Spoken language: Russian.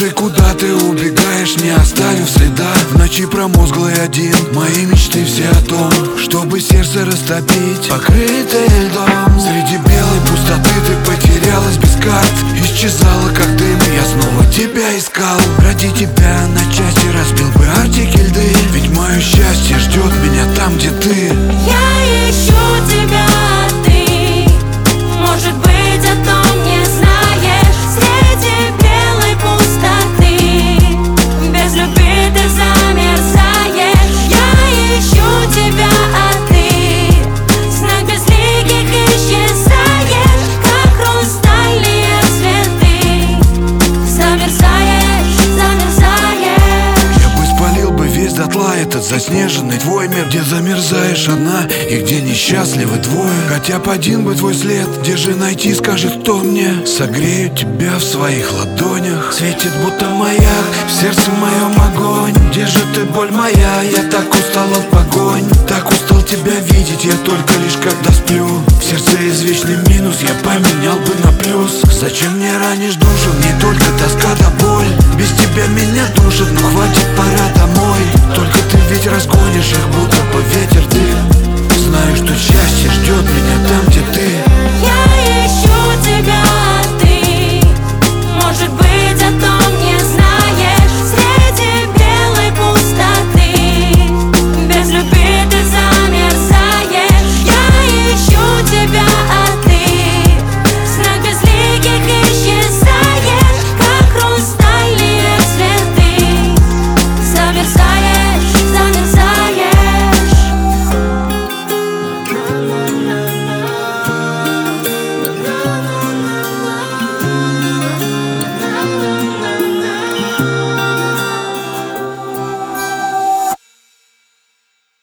Скажи, куда ты убегаешь, не оставив следа. В ночи промозглый один, мои мечты все о том, чтобы сердце растопить, покрытое льдом. Среди белой пустоты ты потерялась без карт, исчезала как дым, я снова тебя искал. Ради тебя на части разбил бы Арктики льды, ведь мое счастье ждет меня там, где ты. Я ищу тебя, а ты, может быть, о том не знаешь. Среди белой пустоты без любви ты замерзаешь. Я ищу тебя, а ты в снах безликих исчезаешь, как хрустальные цветы. Замерзаешь, замерзаешь. Я бы спалил бы весь дотла этот заснеженный твой мир, где замерзаешь одна и где несчастливы двое. Хотя б один бы твой след, где же найти, скажи, кто мне. Согрею тебя в своих ладонях, светит будто маяк, в сердце моем огонь. Где же ты, боль моя, я так устал от погонь, так устал тебя видеть, я только лишь когда сплю. В сердце извечный минус, я поменял бы на плюс. Зачем мне ранишь душу, не только тоска да боль. Без тебя меня душит, но хватит, пора домой. Только ты ведь разгонишь их